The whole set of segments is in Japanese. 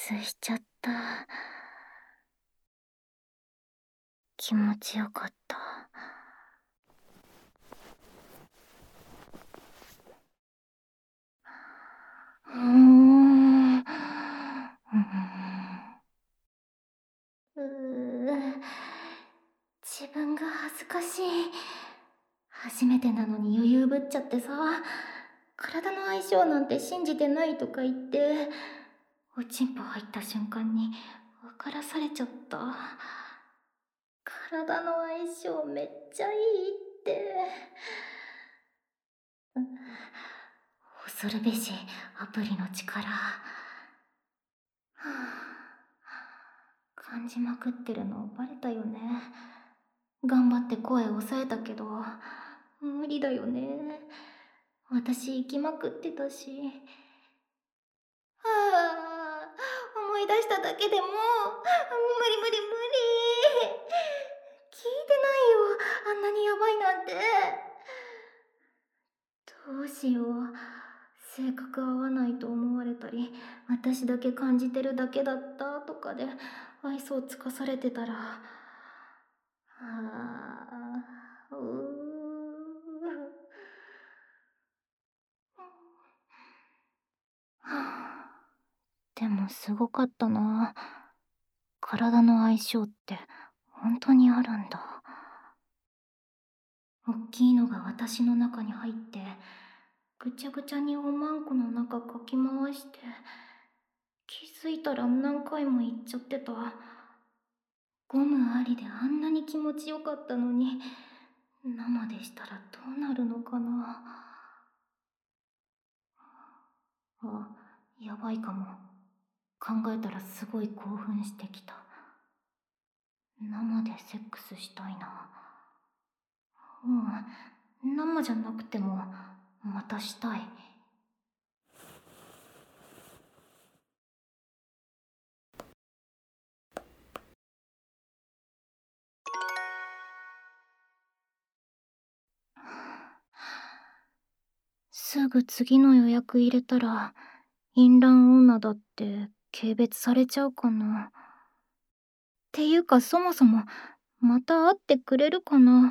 スしちゃった。気持ちよかった。自分が恥ずかしい。初めてなのに余裕ぶっちゃってさ、体の相性なんて信じてないとか言って、おちんぽ入った瞬間に分からされちゃった。体の相性めっちゃいいって。恐るべしアプリの力。感じまくってるのバレたよね。頑張って声抑えたけど無理だよね。私行きまくってたし。思い出しただけでもう無理無理無理。聞いてないよ、あんなにヤバいなんて。どうしよう。性格合わないと思われたり、私だけ感じてるだけだったとかで愛想つかされてたら。うでもすごかったな。体の相性って本当にあるんだ。おっきいのが私の中に入ってぐちゃぐちゃにおまんこの中かき回して、気づいたら何回も言っちゃってた。ゴムありであんなに気持ちよかったのに、生でしたらどうなるのかな。あ、やばいかも。考えたらすごい興奮してきた。生でセックスしたいな。生じゃなくてもまたしたい。すぐ次の予約入れたら淫乱女だって軽蔑されちゃうかな。っていうかそもそもまた会ってくれるかな。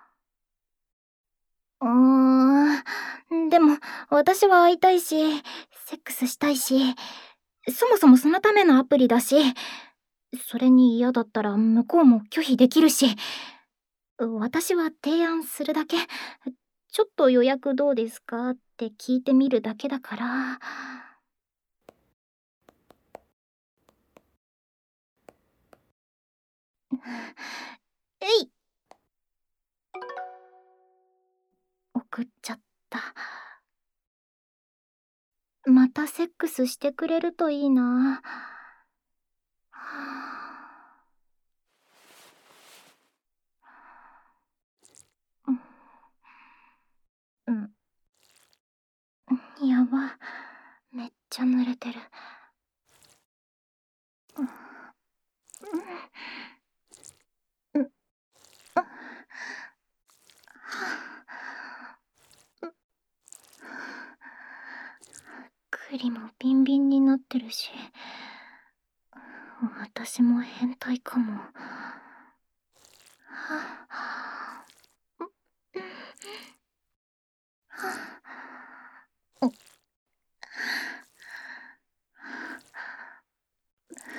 でも私は会いたいしセックスしたいし、そもそもそのためのアプリだし、それに嫌だったら向こうも拒否できるし、私は提案するだけ。ちょっと予約どうですかって聞いてみるだけだから。えい、送っちゃった。またセックスしてくれるといいな。うん、やば、めっちゃ濡れてる。栗もビンビンになってるし、私も変態かも。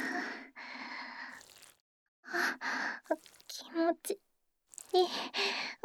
気持ちいい。